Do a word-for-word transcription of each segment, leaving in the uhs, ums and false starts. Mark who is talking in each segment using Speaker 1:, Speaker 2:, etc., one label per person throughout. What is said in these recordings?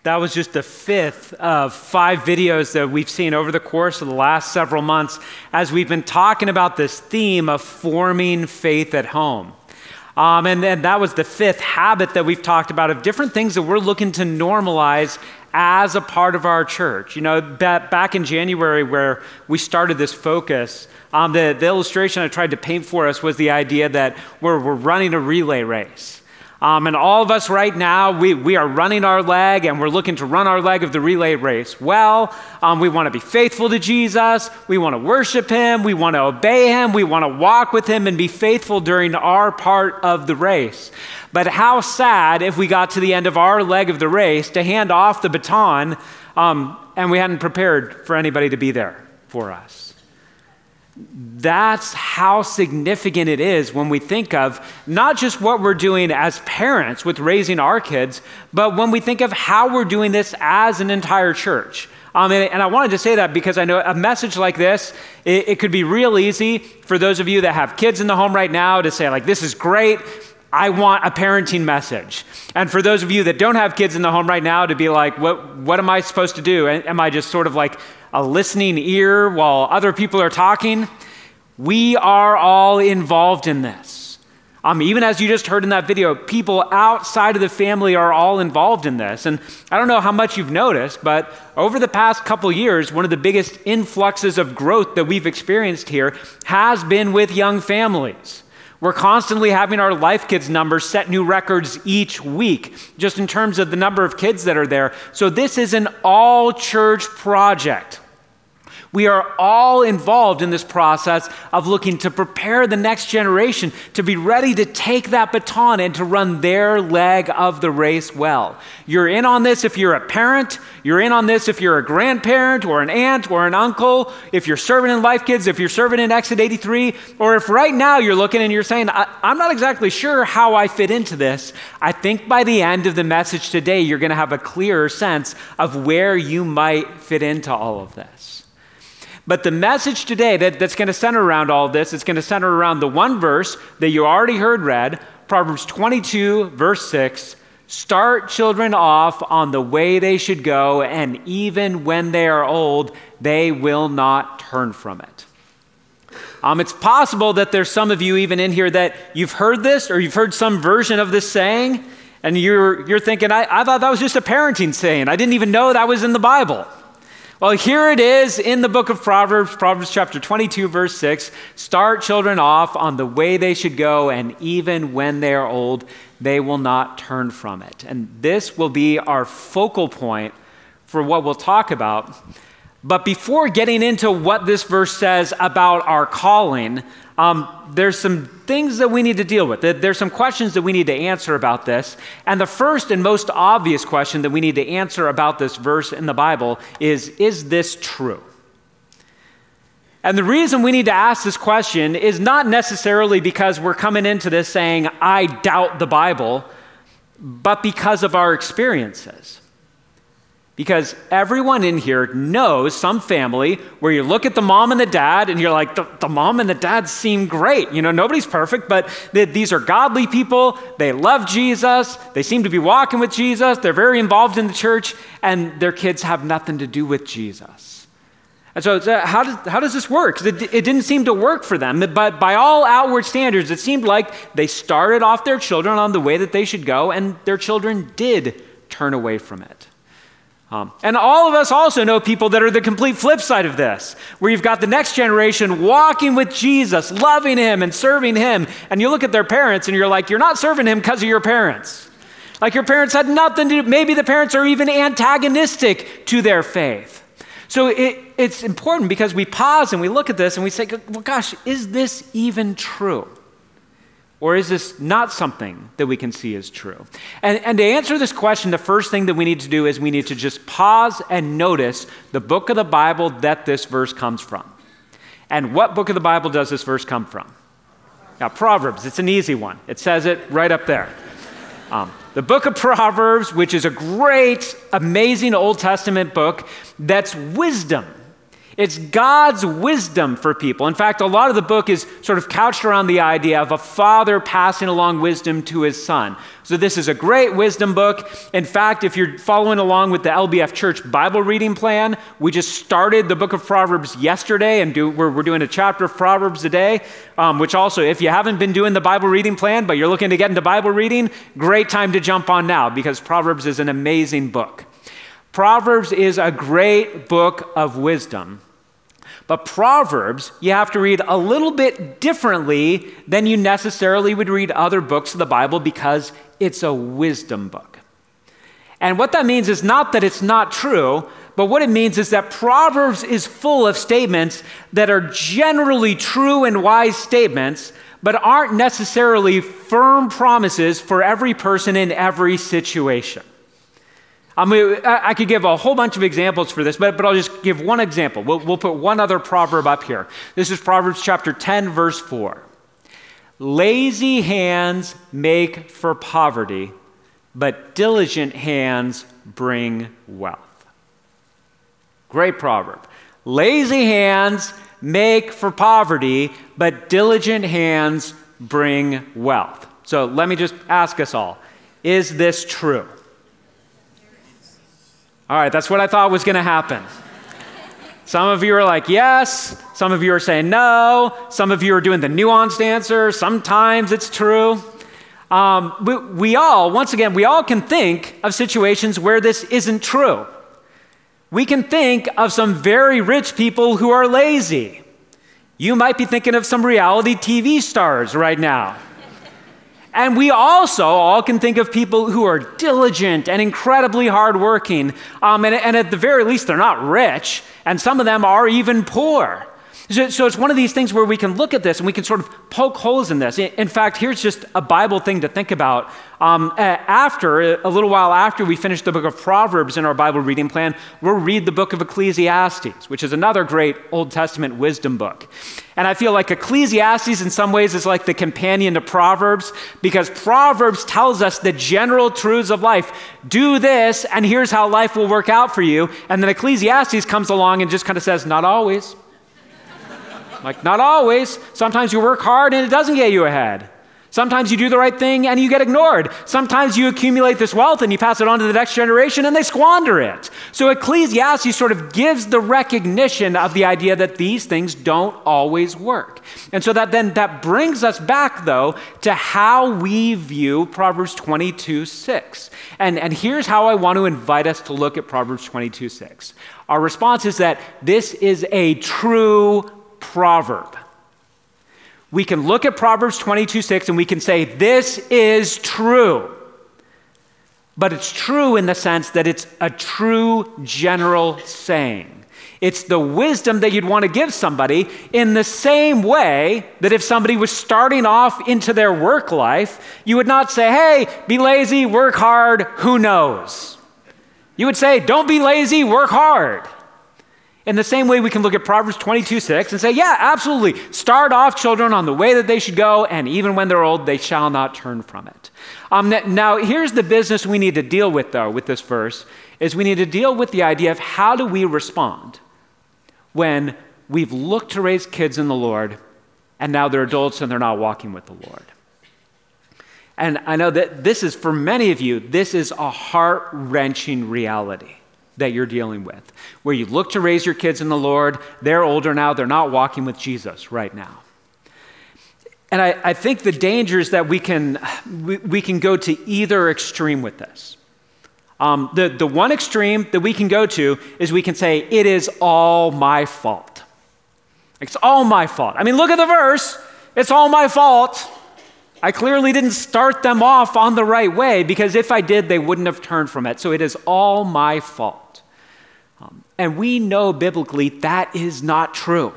Speaker 1: That was just the fifth of five videos that we've seen over the course of the last several months as we've been talking about this theme of forming faith at home. Um, and then that was the fifth habit that we've talked about of different things that we're looking to normalize as a part of our church. You know, back in January where we started this focus, um, the, the illustration I tried to paint for us was the idea that we're, we're running a relay race. Um, and all of us right now, we, we are running our leg and we're looking to run our leg of the relay race well. Um, we want to be faithful to Jesus. We want to worship him. We want to obey him. We want to walk with him and be faithful during our part of the race. But how sad if we got to the end of our leg of the race to hand off the baton um, and we hadn't prepared for anybody to be there for us. That's how significant it is when we think of not just what we're doing as parents with raising our kids, but when we think of how we're doing this as an entire church. Um, and, and I wanted to say that because I know a message like this, it, it could be real easy for those of you that have kids in the home right now to say like, this is great. I want a parenting message. And for those of you that don't have kids in the home right now to be like, what, what am I supposed to do? Am I just sort of like a listening ear while other people are talking? We are all involved in this. Um, even as you just heard in that video, people outside of the family are all involved in this. And I don't know how much you've noticed, but over the past couple years, one of the biggest influxes of growth that we've experienced here has been with young families. We're constantly having our Life Kids numbers set new records each week, just in terms of the number of kids that are there. So this is an all-church project. We are all involved in this process of looking to prepare the next generation to be ready to take that baton and to run their leg of the race well. You're in on this if you're a parent. You're in on this if you're a grandparent or an aunt or an uncle, if you're serving in Life Kids, if you're serving in Exit eighty-three, or if right now you're looking and you're saying, I- I'm not exactly sure how I fit into this. I think by the end of the message today, you're going to have a clearer sense of where you might fit into all of this. But the message today that, that's going to center around all of this, it's going to center around the one verse that you already heard read, Proverbs twenty-two, verse six, start children off on the way they should go, and even when they are old, they will not turn from it. Um, it's possible that there's some of you even in here that you've heard this or you've heard some version of this saying, and you're, you're thinking, I, I thought that was just a parenting saying. I didn't even know that was in the Bible. Well, here it is in the book of Proverbs, Proverbs chapter twenty-two, verse six. Start children off on the way they should go, and even when they are old, they will not turn from it. And this will be our focal point for what we'll talk about. But before getting into what this verse says about our calling, um, there's some things that we need to deal with. There's some questions that we need to answer about this. And the first and most obvious question that we need to answer about this verse in the Bible is, is this true? And the reason we need to ask this question is not necessarily because we're coming into this saying, I doubt the Bible, but because of our experiences. Because everyone in here knows some family where you look at the mom and the dad and you're like, the, the mom and the dad seem great. You know, nobody's perfect, but they, these are godly people. They love Jesus. They seem to be walking with Jesus. They're very involved in the church, and their kids have nothing to do with Jesus. And so uh, how, does, how does this work? Because it, it didn't seem to work for them. But by all outward standards, it seemed like they started off their children on the way that they should go, and their children did turn away from it. Um, and all of us also know people that are the complete flip side of this, where you've got the next generation walking with Jesus, loving him and serving him. And you look at their parents and you're like, you're not serving him because of your parents. Like your parents had nothing to do. Maybe the parents are even antagonistic to their faith. So it, it's important because we pause and we look at this and we say, well, gosh, is this even true? Or is this not something that we can see as true? And, and to answer this question, the first thing that we need to do is we need to just pause and notice the book of the Bible that this verse comes from. And what book of the Bible does this verse come from? Now, Proverbs, it's an easy one. It says it right up there. Um, the book of Proverbs, which is a great, amazing Old Testament book that's wisdom. It's God's wisdom for people. In fact, a lot of the book is sort of couched around the idea of a father passing along wisdom to his son. So this is a great wisdom book. In fact, if you're following along with the L B F Church Bible reading plan, we just started the book of Proverbs yesterday, and do, we're, we're doing a chapter of Proverbs a day, um, which also, if you haven't been doing the Bible reading plan, but you're looking to get into Bible reading, great time to jump on now, because Proverbs is an amazing book. Proverbs is a great book of wisdom. But Proverbs, you have to read a little bit differently than you necessarily would read other books of the Bible, because it's a wisdom book. And what that means is not that it's not true, but what it means is that Proverbs is full of statements that are generally true and wise statements, but aren't necessarily firm promises for every person in every situation. I mean, I could give a whole bunch of examples for this, but, but I'll just give one example. We'll, we'll put one other proverb up here. This is Proverbs chapter ten, verse four. Lazy hands make for poverty, but diligent hands bring wealth. Great proverb. Lazy hands make for poverty, but diligent hands bring wealth. So let me just ask us all, is this true? All right, that's what I thought was going to happen. Some of you are like, yes. Some of you are saying no. Some of you are doing the nuanced answer. Sometimes it's true. Um, we, we all, once again, we all can think of situations where this isn't true. We can think of some very rich people who are lazy. You might be thinking of some reality T V stars right now. And we also all can think of people who are diligent and incredibly hardworking, um, and, and at the very least, they're not rich, and some of them are even poor. So, so it's one of these things where we can look at this and we can sort of poke holes in this. In, in fact, here's just a Bible thing to think about. Um, after, a little while after we finish the book of Proverbs in our Bible reading plan, we'll read the book of Ecclesiastes, which is another great Old Testament wisdom book. And I feel like Ecclesiastes in some ways is like the companion to Proverbs, because Proverbs tells us the general truths of life. Do this, and here's how life will work out for you. And then Ecclesiastes comes along and just kind of says, not always. Like, not always. Sometimes you work hard and it doesn't get you ahead. Sometimes you do the right thing and you get ignored. Sometimes you accumulate this wealth and you pass it on to the next generation and they squander it. So Ecclesiastes sort of gives the recognition of the idea that these things don't always work. And so that then that brings us back, though, to how we view Proverbs twenty-two six. And, and here's how I want to invite us to look at Proverbs twenty-two six. Our response is that this is a true proverb. We can look at Proverbs twenty-two six and we can say, this is true. But it's true in the sense that it's a true general saying. It's the wisdom that you'd want to give somebody in the same way that if somebody was starting off into their work life, you would not say, hey, be lazy, work hard, who knows? You would say, don't be lazy, work hard. In the same way, we can look at Proverbs twenty-two six and say, yeah, absolutely. Start off children on the way that they should go, and even when they're old, they shall not turn from it. Um, now, here's the business we need to deal with, though, with this verse, is we need to deal with the idea of how do we respond when we've looked to raise kids in the Lord, and now they're adults and they're not walking with the Lord. And I know that this is, for many of you, this is a heart-wrenching reality that you're dealing with, where you look to raise your kids in the Lord, they're older now, they're not walking with Jesus right now. And I, I think the danger is that we can, we, we can go to either extreme with this. Um, the, the one extreme that we can go to is we can say, it is all my fault. It's all my fault. I mean, look at the verse. It's all my fault. I clearly didn't start them off on the right way, because if I did, they wouldn't have turned from it. So it is all my fault. Um, and we know biblically that is not true.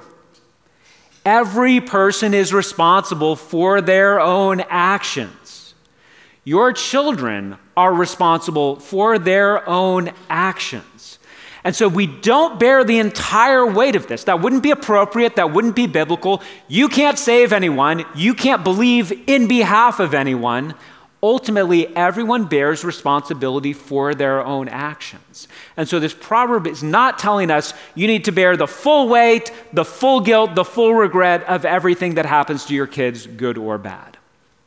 Speaker 1: Every person is responsible for their own actions. Your children are responsible for their own actions. And so we don't bear the entire weight of this. That wouldn't be appropriate. That wouldn't be biblical. You can't save anyone. You can't believe in behalf of anyone. ultimately everyone bears responsibility for their own actions. And so this proverb is not telling us you need to bear the full weight, the full guilt, the full regret of everything that happens to your kids, good or bad.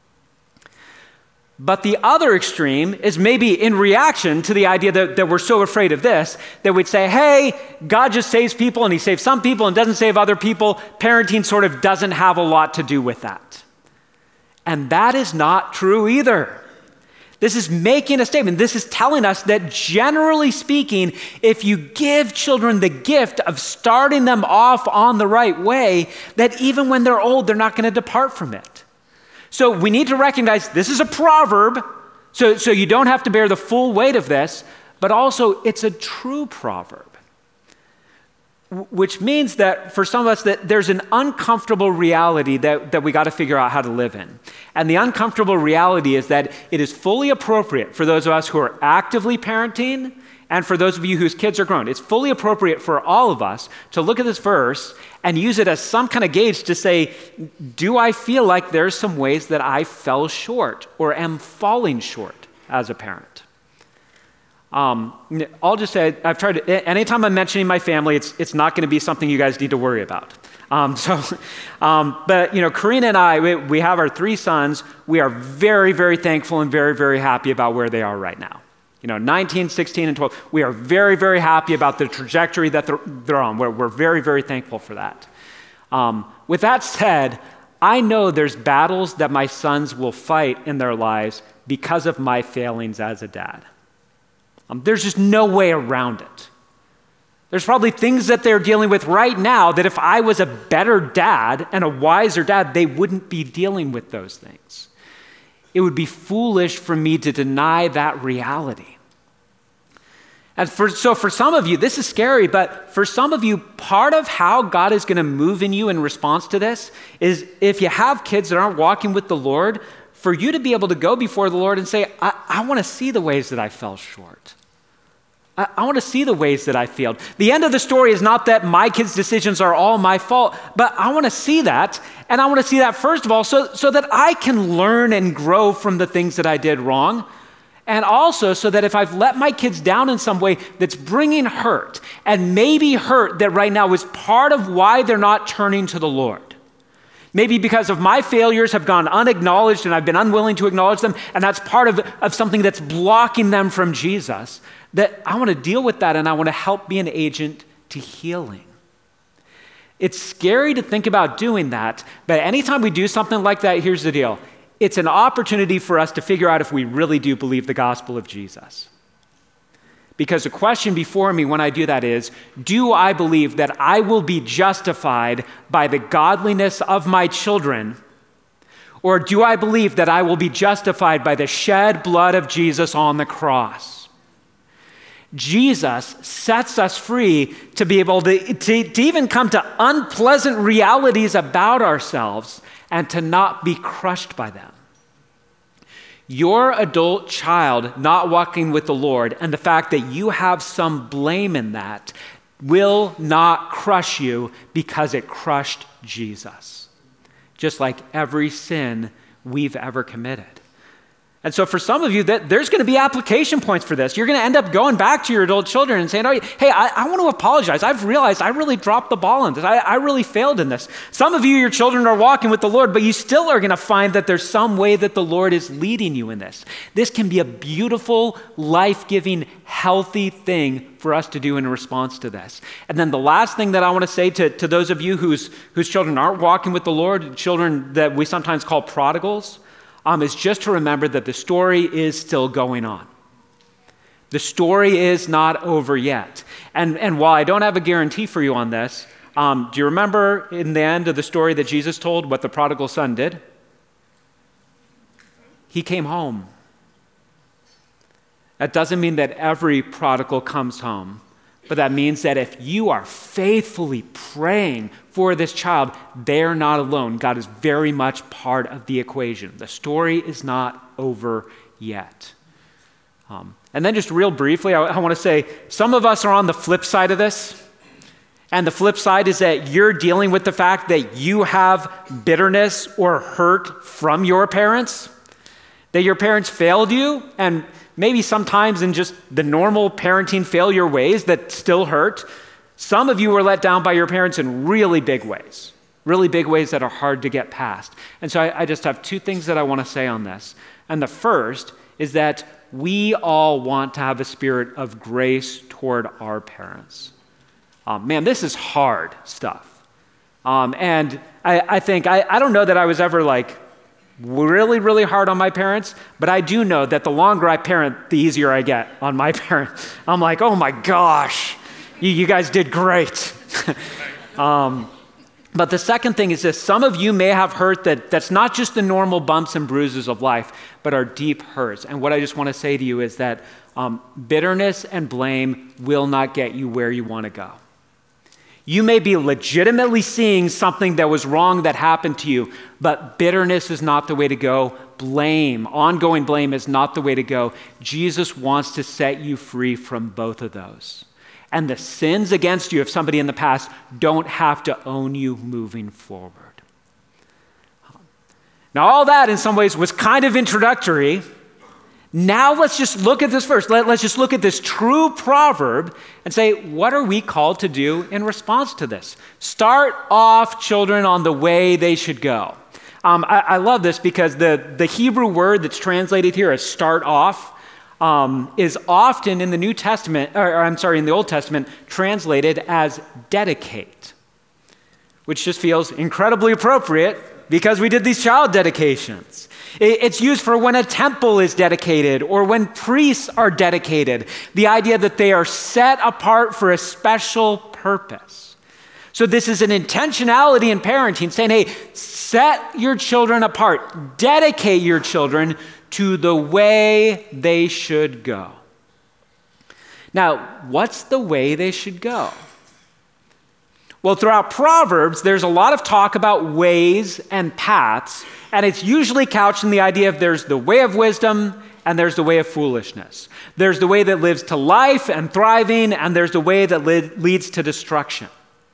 Speaker 1: But the other extreme is maybe in reaction to the idea that, that we're so afraid of this, that we'd say, hey, God just saves people and he saves some people and doesn't save other people. Parenting sort of doesn't have a lot to do with that. And that is not true either. This is making a statement. This is telling us that generally speaking, if you give children the gift of starting them off on the right way, that even when they're old, they're not going to depart from it. So we need to recognize this is a proverb, so, so you don't have to bear the full weight of this, but also it's a true proverb, which means that for some of us that there's an uncomfortable reality that, that we got to figure out how to live in. And the uncomfortable reality is that it is fully appropriate for those of us who are actively parenting and for those of you whose kids are grown. It's fully appropriate for all of us to look at this verse and use it as some kind of gauge to say, do I feel like there's some ways that I fell short or am falling short as a parent? Um, I'll just say, I've tried to, anytime I'm mentioning my family, it's it's not going to be something you guys need to worry about. Um, so, um, but you know, Karina and I, we, we have our three sons. We are very, very thankful and very, very happy about where they are right now. You know, nineteen, sixteen, and twelve. We are very, very happy about the trajectory that they're, they're on. We're, we're very, very thankful for that. Um, with that said, I know there's battles that my sons will fight in their lives because of my failings as a dad. Um, there's just no way around it. There's probably things that they're dealing with right now that if I was a better dad and a wiser dad, they wouldn't be dealing with those things. It would be foolish for me to deny that reality. And for, so for some of you, this is scary, but for some of you, part of how God is going to move in you in response to this is if you have kids that aren't walking with the Lord, for you to be able to go before the Lord and say, I, I want to see the ways that I fell short. I, I want to see the ways that I failed. The end of the story is not that my kids' decisions are all my fault, but I want to see that. And I want to see that first of all so, so that I can learn and grow from the things that I did wrong. And also so that if I've let my kids down in some way that's bringing hurt, and maybe hurt that right now is part of why they're not turning to the Lord. Maybe because of my failures have gone unacknowledged and I've been unwilling to acknowledge them, and that's part of, of something that's blocking them from Jesus, that I want to deal with that and I want to help be an agent to healing. It's scary to think about doing that, but anytime we do something like that, here's the deal. It's an opportunity for us to figure out if we really do believe the gospel of Jesus. Because the question before me when I do that is, do I believe that I will be justified by the godliness of my children? Or do I believe that I will be justified by the shed blood of Jesus on the cross? Jesus sets us free to be able to, to, to even come to unpleasant realities about ourselves and to not be crushed by them. Your adult child not walking with the Lord and the fact that you have some blame in that will not crush you because it crushed Jesus, just like every sin we've ever committed. And so for some of you, that there's going to be application points for this. You're going to end up going back to your adult children and saying, oh, hey, I, I want to apologize. I've realized I really dropped the ball on this. I, I really failed in this. Some of you, your children are walking with the Lord, but you still are going to find that there's some way that the Lord is leading you in this. This can be a beautiful, life-giving, healthy thing for us to do in response to this. And then the last thing that I want to say to, to those of you whose, whose children aren't walking with the Lord, children that we sometimes call prodigals, Um, is just to remember that the story is still going on. The story is not over yet. And, and while I don't have a guarantee for you on this, um, do you remember in the end of the story that Jesus told what the prodigal son did? He came home. That doesn't mean that every prodigal comes home, but that means that if you are faithfully praying for this child, they're not alone. God is very much part of the equation. The story is not over yet. Um, and then just real briefly, I, I want to say, some of us are on the flip side of this. And the flip side is that you're dealing with the fact that you have bitterness or hurt from your parents. That your parents failed you, and maybe sometimes in just the normal parenting failure ways that still hurt. Some of you were let down by your parents in really big ways, really big ways that are hard to get past. And so I, I just have two things that I want to say on this. And the first is that we all want to have a spirit of grace toward our parents. Um, man, this is hard stuff. Um, and I, I think, I, I don't know that I was ever like really, really hard on my parents, but I do know that the longer I parent, the easier I get on my parents. I'm like, oh my gosh, you, you guys did great. um, but the second thing is this: some of you may have hurt that that's not just the normal bumps and bruises of life, but are deep hurts. And what I just want to say to you is that um, bitterness and blame will not get you where you want to go. You may be legitimately seeing something that was wrong that happened to you, but bitterness is not the way to go. Blame, ongoing blame is not the way to go. Jesus wants to set you free from both of those. And the sins against you of somebody in the past don't have to own you moving forward. Now, all that in some ways was kind of introductory. Now let's just look at this verse. Let, let's just look at this true proverb and say, what are we called to do in response to this? Start off children on the way they should go. Um, I, I love this because the, the Hebrew word that's translated here as start off um, is often in the New Testament, or, or I'm sorry, in the Old Testament, translated as dedicate, which just feels incredibly appropriate because we did these child dedications. It's used for when a temple is dedicated or when priests are dedicated, the idea that they are set apart for a special purpose. So this is an intentionality in parenting, saying, hey, set your children apart, dedicate your children to the way they should go. Now, what's the way they should go? Well, throughout Proverbs, there's a lot of talk about ways and paths, and it's usually couched in the idea of there's the way of wisdom and there's the way of foolishness. There's the way that lives to life and thriving, and there's the way that li- leads to destruction.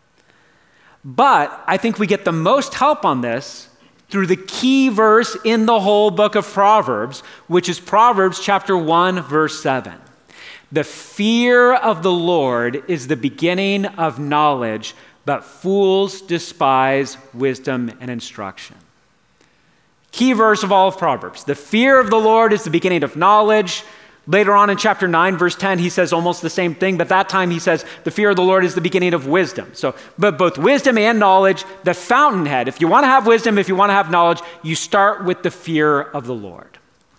Speaker 1: But I think we get the most help on this through the key verse in the whole book of Proverbs, which is Proverbs chapter one, verse seven. The fear of the Lord is the beginning of knowledge, but fools despise wisdom and instruction. Key verse of all of Proverbs. The fear of the Lord is the beginning of knowledge. Later on in chapter nine, verse ten, he says almost the same thing, but that time he says the fear of the Lord is the beginning of wisdom. So, but both wisdom and knowledge, the fountainhead. If you want to have wisdom, if you want to have knowledge, you start with the fear of the Lord.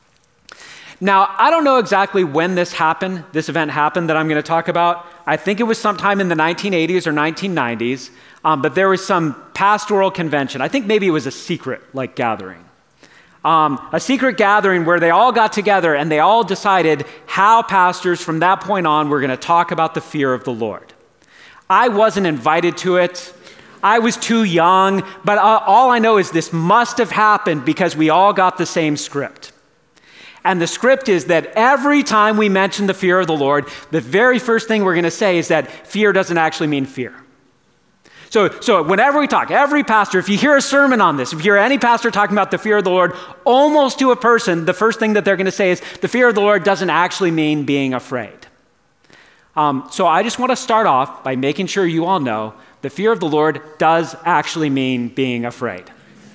Speaker 1: Now, I don't know exactly when this happened, this event happened that I'm going to talk about. I think it was sometime in the nineteen eighties or nineteen nineties, um, but there was some pastoral convention. I think maybe it was a secret like gathering. Um, a secret gathering where they all got together and they all decided how pastors from that point on were going to talk about the fear of the Lord. I wasn't invited to it. I was too young, but uh, all I know is this must have happened because we all got the same script. And the script is that every time we mention the fear of the Lord, the very first thing we're going to say is that fear doesn't actually mean fear. So, so whenever we talk, every pastor, if you hear a sermon on this, if you hear any pastor talking about the fear of the Lord, almost to a person, the first thing that they're going to say is the fear of the Lord doesn't actually mean being afraid. Um, so I just want to start off by making sure you all know the fear of the Lord does actually mean being afraid.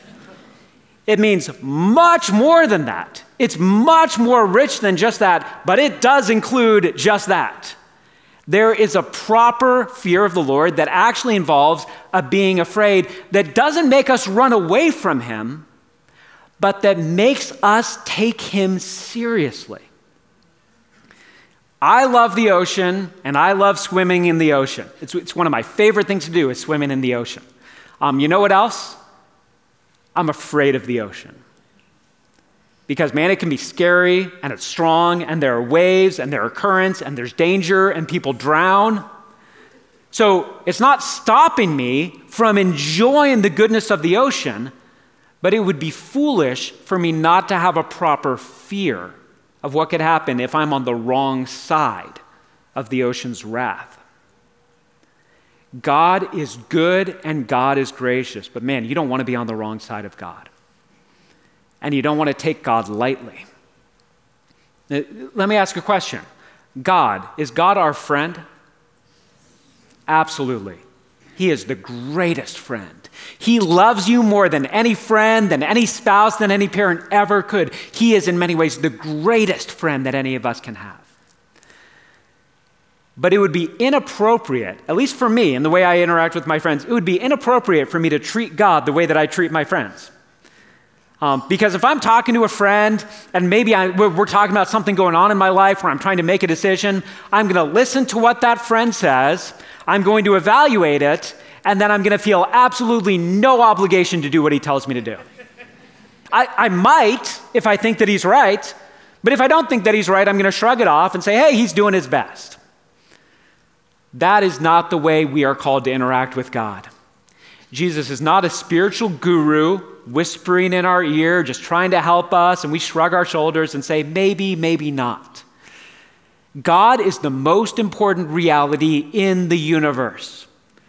Speaker 1: It means much more than that. It's much more rich than just that, but it does include just that. There is a proper fear of the Lord that actually involves a being afraid that doesn't make us run away from him, but that makes us take him seriously. I love the ocean, and I love swimming in the ocean. It's, it's one of my favorite things to do is swimming in the ocean. Um, you know what else? I'm afraid of the ocean. Because, man, it can be scary, and it's strong, and there are waves, and there are currents, and there's danger, and people drown. So it's not stopping me from enjoying the goodness of the ocean, but it would be foolish for me not to have a proper fear of what could happen if I'm on the wrong side of the ocean's wrath. God is good, and God is gracious, but, man, you don't want to be on the wrong side of God. And you don't want to take God lightly. Let me ask a question. God, is God our friend? Absolutely. He is the greatest friend. He loves you more than any friend, than any spouse, than any parent ever could. He is in many ways the greatest friend that any of us can have. But it would be inappropriate, at least for me and the way I interact with my friends, it would be inappropriate for me to treat God the way that I treat my friends. Um, because if I'm talking to a friend and maybe I, we're, we're talking about something going on in my life where I'm trying to make a decision, I'm going to listen to what that friend says, I'm going to evaluate it, and then I'm going to feel absolutely no obligation to do what he tells me to do. I, I might if I think that he's right, but if I don't think that he's right, I'm going to shrug it off and say, hey, he's doing his best. That is not the way we are called to interact with God. Jesus is not a spiritual guru whispering in our ear, just trying to help us, and we shrug our shoulders and say, maybe, maybe not. God is the most important reality in the universe,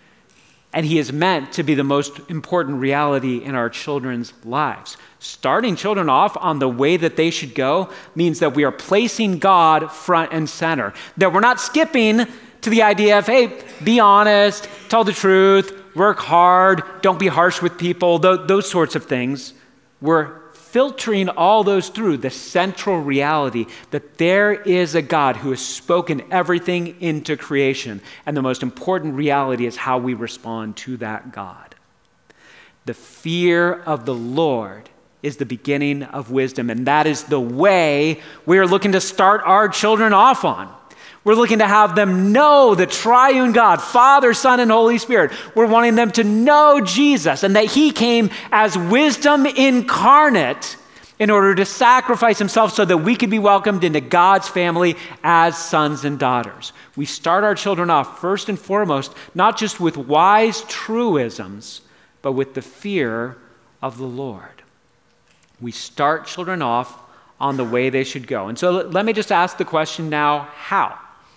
Speaker 1: and he is meant to be the most important reality in our children's lives. Starting children off on the way that they should go means that we are placing God front and center, that we're not skipping to the idea of, hey, be honest, tell the truth, work hard, don't be harsh with people, th- those sorts of things. We're filtering all those through the central reality that there is a God who has spoken everything into creation, and the most important reality is how we respond to that God. The fear of the Lord is the beginning of wisdom, and that is the way we are looking to start our children off on. We're looking to have them know the triune God, Father, Son, and Holy Spirit. We're wanting them to know Jesus and that he came as wisdom incarnate in order to sacrifice himself so that we could be welcomed into God's family as sons and daughters. We start our children off first and foremost, not just with wise truisms, but with the fear of the Lord. We start children off on the way they should go. And so let me just ask the question now, how?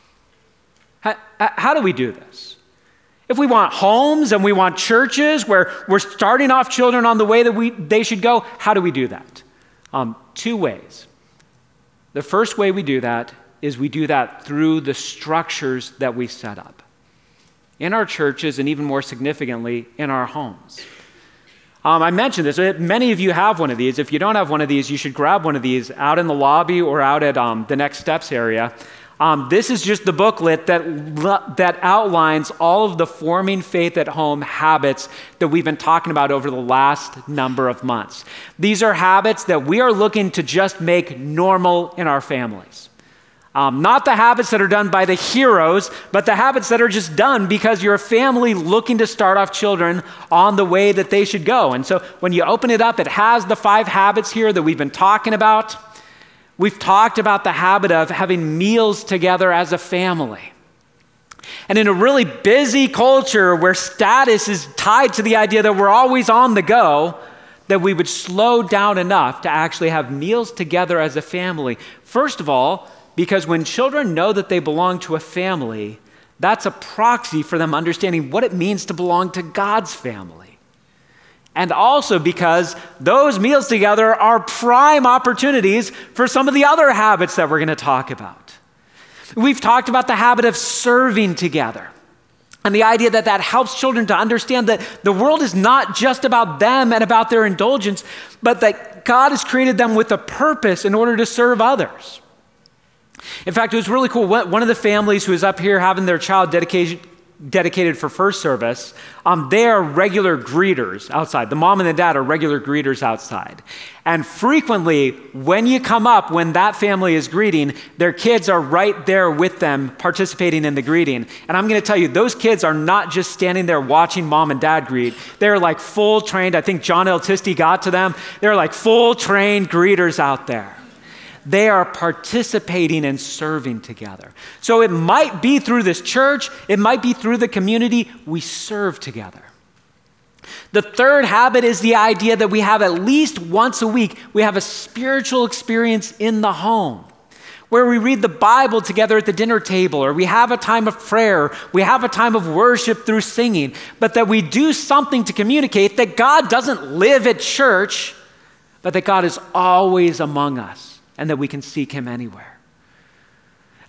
Speaker 1: How, how do we do this? If we want homes and we want churches where we're starting off children on the way that we they should go, how do we do that? Um, two ways. The first way we do that is we do that through the structures that we set up in our churches and even more significantly in our homes. Um, I mentioned this. Many of you have one of these. If you don't have one of these, you should grab one of these out in the lobby or out at um, the Next Steps area. Um, this is just the booklet that, that outlines all of the forming faith at home habits that we've been talking about over the last number of months. These are habits that we are looking to just make normal in our families. Um, not the habits that are done by the heroes, but the habits that are just done because you're a family looking to start off children on the way that they should go. And so when you open it up, it has the five habits here that we've been talking about. We've talked about the habit of having meals together as a family. And in a really busy culture where status is tied to the idea that we're always on the go, that we would slow down enough to actually have meals together as a family. First of all, because when children know that they belong to a family, that's a proxy for them understanding what it means to belong to God's family. And also because those meals together are prime opportunities for some of the other habits that we're going to talk about. We've talked about the habit of serving together and the idea that that helps children to understand that the world is not just about them and about their indulgence, but that God has created them with a purpose in order to serve others. In fact, it was really cool. One of the families who is up here having their child dedication, dedicated for first service, um, they are regular greeters outside. The mom and the dad are regular greeters outside. And frequently, when you come up, when that family is greeting, their kids are right there with them participating in the greeting. And I'm going to tell you, those kids are not just standing there watching mom and dad greet. They're like full trained. I think John L. Tisty got to them. They're like full trained greeters out there. They are participating and serving together. So it might be through this church, it might be through the community, we serve together. The third habit is the idea that we have at least once a week, we have a spiritual experience in the home where we read the Bible together at the dinner table, or we have a time of prayer, we have a time of worship through singing, but that we do something to communicate that God doesn't live at church, but that God is always among us. And that we can seek him anywhere.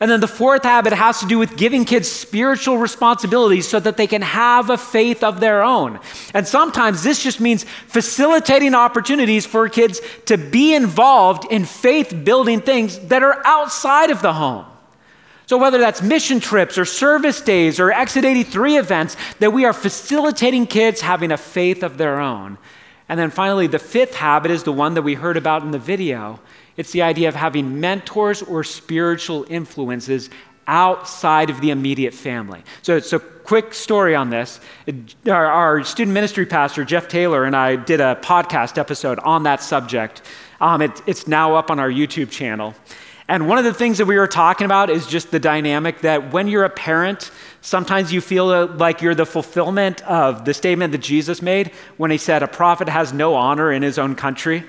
Speaker 1: And then the fourth habit has to do with giving kids spiritual responsibilities so that they can have a faith of their own. And sometimes this just means facilitating opportunities for kids to be involved in faith-building things that are outside of the home. So whether that's mission trips or service days or Exit eighty-three events, that we are facilitating kids having a faith of their own. And then finally, the fifth habit is the one that we heard about in the video. It's the idea of having mentors or spiritual influences outside of the immediate family. So it's a quick story on this. Our, our student ministry pastor, Jeff Taylor, and I did a podcast episode on that subject. Um, it, it's now up on our YouTube channel. And one of the things that we were talking about is just the dynamic that when you're a parent, sometimes you feel like you're the fulfillment of the statement that Jesus made when he said, a prophet has no honor in his own country.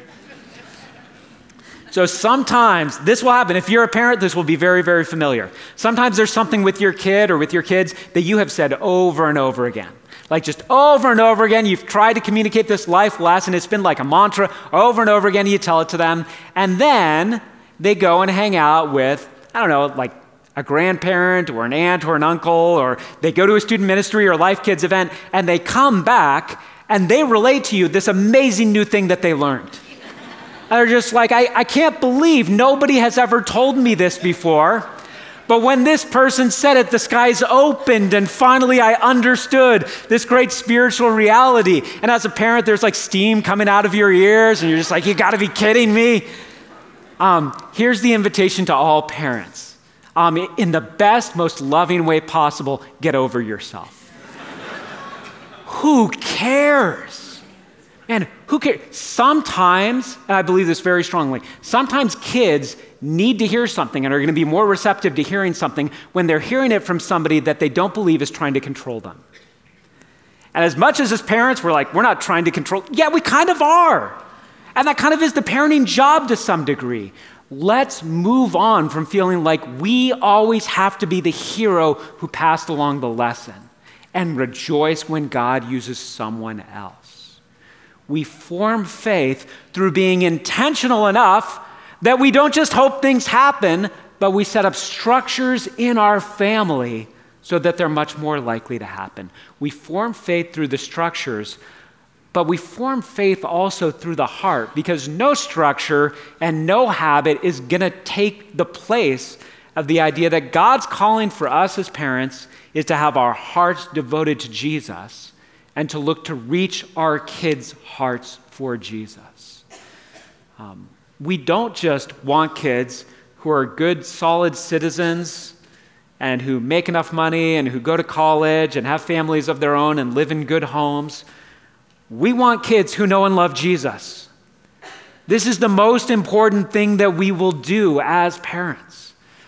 Speaker 1: So sometimes this will happen. If you're a parent, this will be very, very familiar. Sometimes there's something with your kid or with your kids that you have said over and over again. Like just over and over again, you've tried to communicate this life lesson. It's been like a mantra over and over again. You tell it to them. And then they go and hang out with, I don't know, like a grandparent or an aunt or an uncle, or they go to a student ministry or Life Kids event, and they come back and they relate to you this amazing new thing that they learned. They're just like, I, I can't believe nobody has ever told me this before. But when this person said it, the skies opened and finally I understood this great spiritual reality. And as a parent, there's like steam coming out of your ears and you're just like, you gotta be kidding me. Um, here's the invitation to all parents. Um, in the best, most loving way possible, get over yourself. Who cares? Man, who cares? Sometimes, and I believe this very strongly, sometimes kids need to hear something and are going to be more receptive to hearing something when they're hearing it from somebody that they don't believe is trying to control them. And as much as as parents, we're like, we're not trying to control, yeah, we kind of are. And that kind of is the parenting job to some degree. Let's move on from feeling like we always have to be the hero who passed along the lesson and rejoice when God uses someone else. We form faith through being intentional enough that we don't just hope things happen, but we set up structures in our family so that they're much more likely to happen. We form faith through the structures, but we form faith also through the heart, because no structure and no habit is going to take the place of the idea that God's calling for us as parents is to have our hearts devoted to Jesus and to look to reach our kids' hearts for Jesus. Um, we don't just want kids who are good, solid citizens and who make enough money and who go to college and have families of their own and live in good homes. We want kids who know and love Jesus. This is the most important thing that we will do as parents.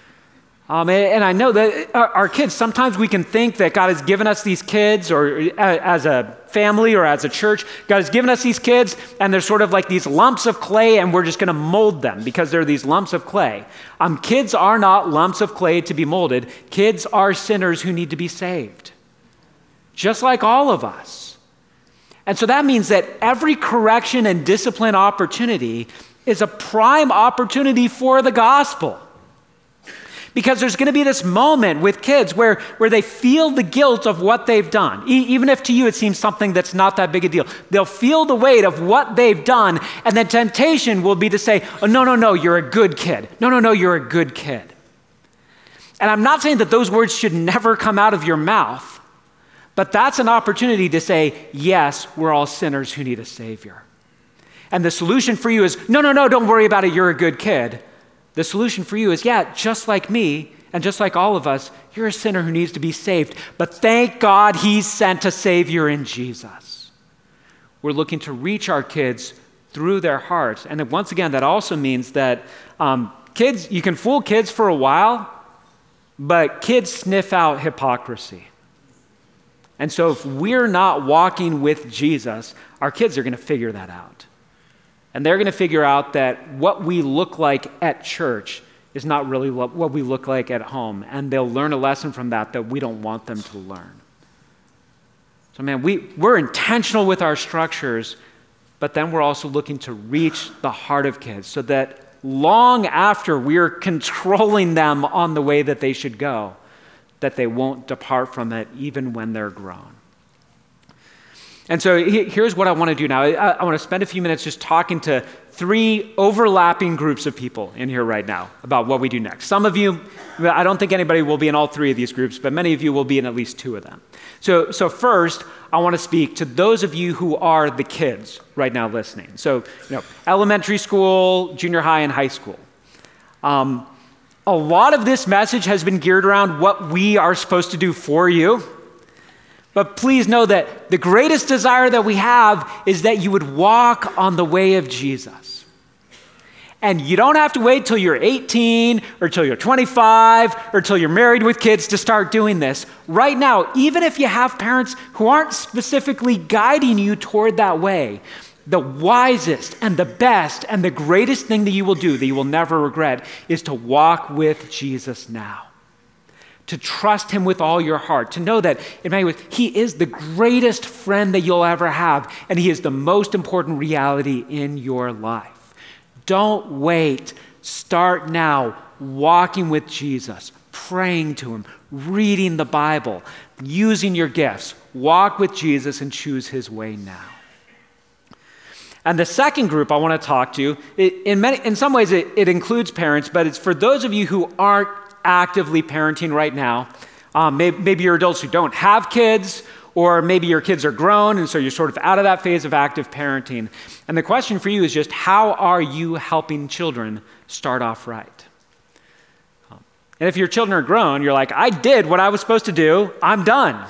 Speaker 1: Um, and, and I know that our, our kids, sometimes we can think that God has given us these kids, or uh, as a family or as a church, God has given us these kids and they're sort of like these lumps of clay and we're just going to mold them because they're these lumps of clay. Um, kids are not lumps of clay to be molded. Kids are sinners who need to be saved, just like all of us. And so that means that every correction and discipline opportunity is a prime opportunity for the gospel. Because there's going to be this moment with kids where, where they feel the guilt of what they've done. E- even if to you it seems something that's not that big a deal. They'll feel the weight of what they've done, and the temptation will be to say, oh, no, no, no, you're a good kid. No, no, no, you're a good kid. And I'm not saying that those words should never come out of your mouth, but that's an opportunity to say, yes, we're all sinners who need a Savior. And the solution for you is, no, no, no, don't worry about it, you're a good kid. The solution for you is, yeah, just like me and just like all of us, you're a sinner who needs to be saved. But thank God he sent a Savior in Jesus. We're looking to reach our kids through their hearts. And then once again, that also means that um, kids, you can fool kids for a while, but kids sniff out hypocrisy. And so if we're not walking with Jesus, our kids are going to figure that out. And they're going to figure out that what we look like at church is not really what we look like at home. And they'll learn a lesson from that that we don't want them to learn. So man, we, we're intentional with our structures, but then we're also looking to reach the heart of kids so that long after we're controlling them on the way that they should go, that they won't depart from it even when they're grown. And so here's what I want to do now. I, I want to spend a few minutes just talking to three overlapping groups of people in here right now about what we do next. Some of you, I don't think anybody will be in all three of these groups, but many of you will be in at least two of them. So, so first, I want to speak to those of you who are the kids right now listening. So, you know, elementary school, junior high, and high school. Um, a lot of this message has been geared around what we are supposed to do for you. But please know that the greatest desire that we have is that you would walk on the way of Jesus. And you don't have to wait till you're eighteen or till you're twenty-five or till you're married with kids to start doing this. Right now, even if you have parents who aren't specifically guiding you toward that way, the wisest and the best and the greatest thing that you will do that you will never regret is to walk with Jesus now. To trust him with all your heart, to know that in many ways, he is the greatest friend that you'll ever have, and he is the most important reality in your life. Don't wait. Start now walking with Jesus, praying to him, reading the Bible, using your gifts. Walk with Jesus and choose his way now. And the second group I want to talk to, it, in many, in some ways it, it includes parents, but it's for those of you who aren't actively parenting right now. Um, maybe, maybe you're adults who don't have kids, or maybe your kids are grown, and so you're sort of out of that phase of active parenting. And the question for you is just, how are you helping children start off right? Um, and if your children are grown, you're like, I did what I was supposed to do, I'm done.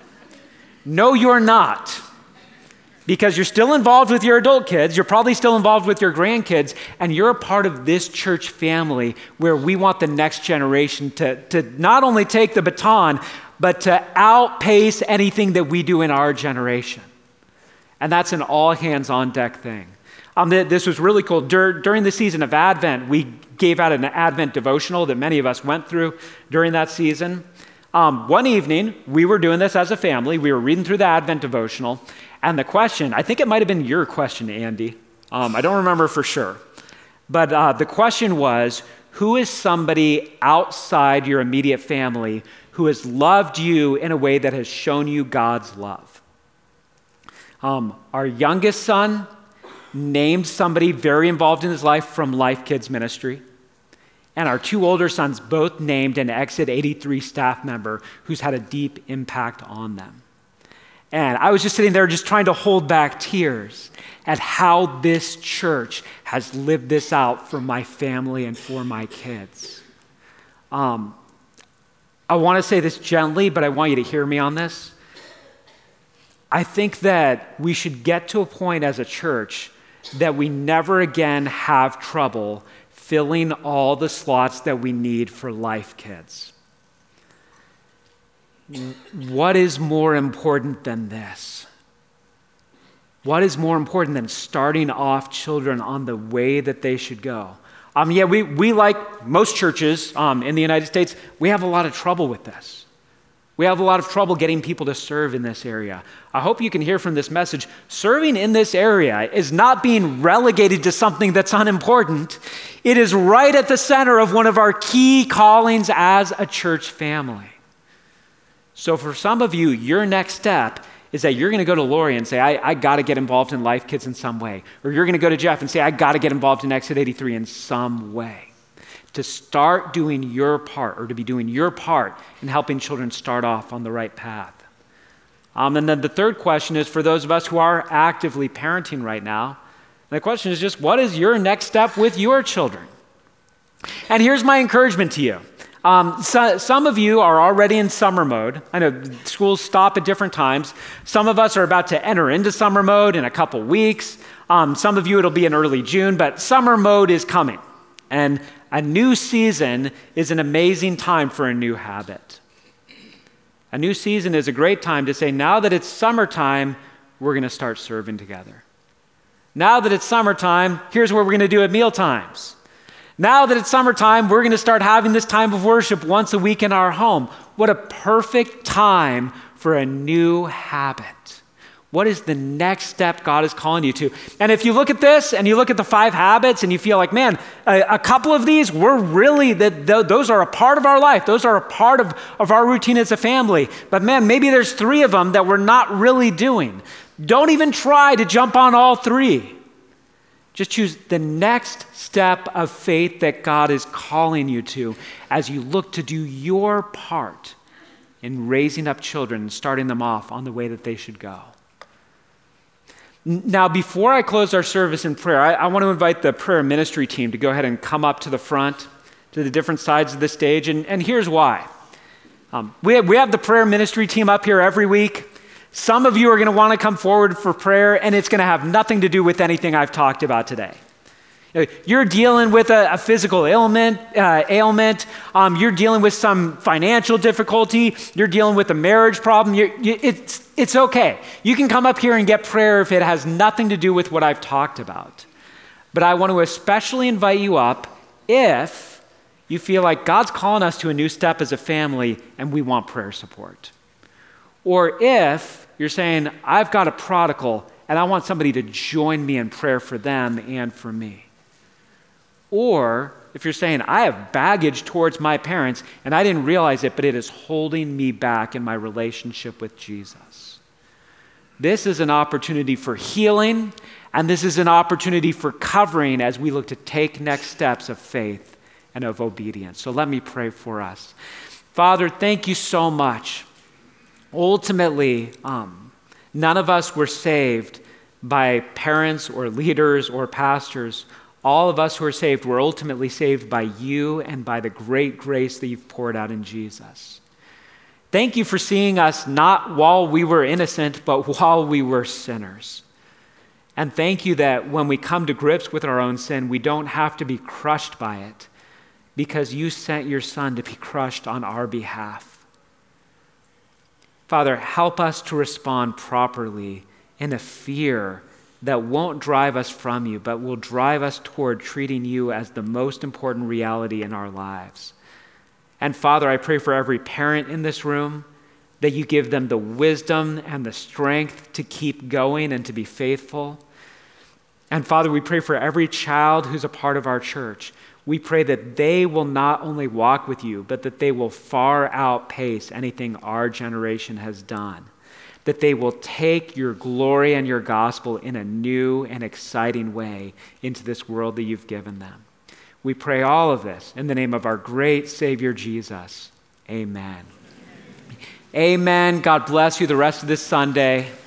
Speaker 1: No, you're not. Because you're still involved with your adult kids, you're probably still involved with your grandkids, and you're a part of this church family where we want the next generation to, to not only take the baton, but to outpace anything that we do in our generation. And that's an all hands on deck thing. Um, this was really cool. Dur- during the season of Advent, we gave out an Advent devotional that many of us went through during that season. Um, one evening, we were doing this as a family. We were reading through the Advent devotional. And the question, I think it might have been your question, Andy. Um, I don't remember for sure. But uh, the question was, who is somebody outside your immediate family who has loved you in a way that has shown you God's love? Um, our youngest son named somebody very involved in his life from Life Kids Ministry. And our two older sons both named an Exit eighty-three staff member who's had a deep impact on them. And I was just sitting there just trying to hold back tears at how this church has lived this out for my family and for my kids. Um, I want to say this gently, but I want you to hear me on this. I think that we should get to a point as a church that we never again have trouble filling all the slots that we need for Life Kids. What is more important than this? What is more important than starting off children on the way that they should go? Um, yeah, we, we like most churches um, in the United States, we have a lot of trouble with this. We have a lot of trouble getting people to serve in this area. I hope you can hear from this message, serving in this area is not being relegated to something that's unimportant. It is right at the center of one of our key callings as a church family. So for some of you, your next step is that you're going to go to Lori and say, I, I got to get involved in Life Kids in some way. Or you're going to go to Jeff and say, I got to get involved in Exit eighty-three in some way. To start doing your part, or to be doing your part in helping children start off on the right path. Um, and then the third question is for those of us who are actively parenting right now. And the question is just, what is your next step with your children? And here's my encouragement to you. Um, so, some of you are already in summer mode. I know schools stop at different times. Some of us are about to enter into summer mode in a couple weeks. Um, some of you, it'll be in early June, but summer mode is coming. And a new season is an amazing time for a new habit. A new season is a great time to say, now that it's summertime, we're going to start serving together. Now that it's summertime, here's what we're going to do at meal times. Now that it's summertime, we're going to start having this time of worship once a week in our home. What a perfect time for a new habit. What is the next step God is calling you to? And if you look at this and you look at the five habits and you feel like, man, a, a couple of these, we're really, that th- those are a part of our life. Those are a part of, of our routine as a family. But man, maybe there's three of them that we're not really doing. Don't even try to jump on all three. Just choose the next step of faith that God is calling you to as you look to do your part in raising up children and starting them off on the way that they should go. Now, before I close our service in prayer, I, I want to invite the prayer ministry team to go ahead and come up to the front, to the different sides of the stage, and, and here's why. Um, we, have, we have the prayer ministry team up here every week. Some of you are going to want to come forward for prayer, and it's going to have nothing to do with anything I've talked about today. You're dealing with a, a physical ailment, uh, ailment. Um, you're dealing with some financial difficulty. You're dealing with a marriage problem. You're, you, it's, it's okay. You can come up here and get prayer if it has nothing to do with what I've talked about. But I want to especially invite you up if you feel like God's calling us to a new step as a family and we want prayer support. Or if you're saying, I've got a prodigal and I want somebody to join me in prayer for them and for me. Or if you're saying, I have baggage towards my parents and I didn't realize it, but it is holding me back in my relationship with Jesus. This is an opportunity for healing, and this is an opportunity for covering as we look to take next steps of faith and of obedience. So let me pray for us. Father, thank you so much. Ultimately, um, none of us were saved by parents or leaders or pastors. All of us who are saved were ultimately saved by you and by the great grace that you've poured out in Jesus. Thank you for seeing us not while we were innocent, but while we were sinners. And thank you that when we come to grips with our own sin, we don't have to be crushed by it because you sent your Son to be crushed on our behalf. Father, help us to respond properly in a fear that won't drive us from you, but will drive us toward treating you as the most important reality in our lives. And Father, I pray for every parent in this room that you give them the wisdom and the strength to keep going and to be faithful. And Father, we pray for every child who's a part of our church. We pray that they will not only walk with you, but that they will far outpace anything our generation has done. That they will take your glory and your gospel in a new and exciting way into this world that you've given them. We pray all of this in the name of our great Savior, Jesus. Amen. Amen. God bless you the rest of this Sunday.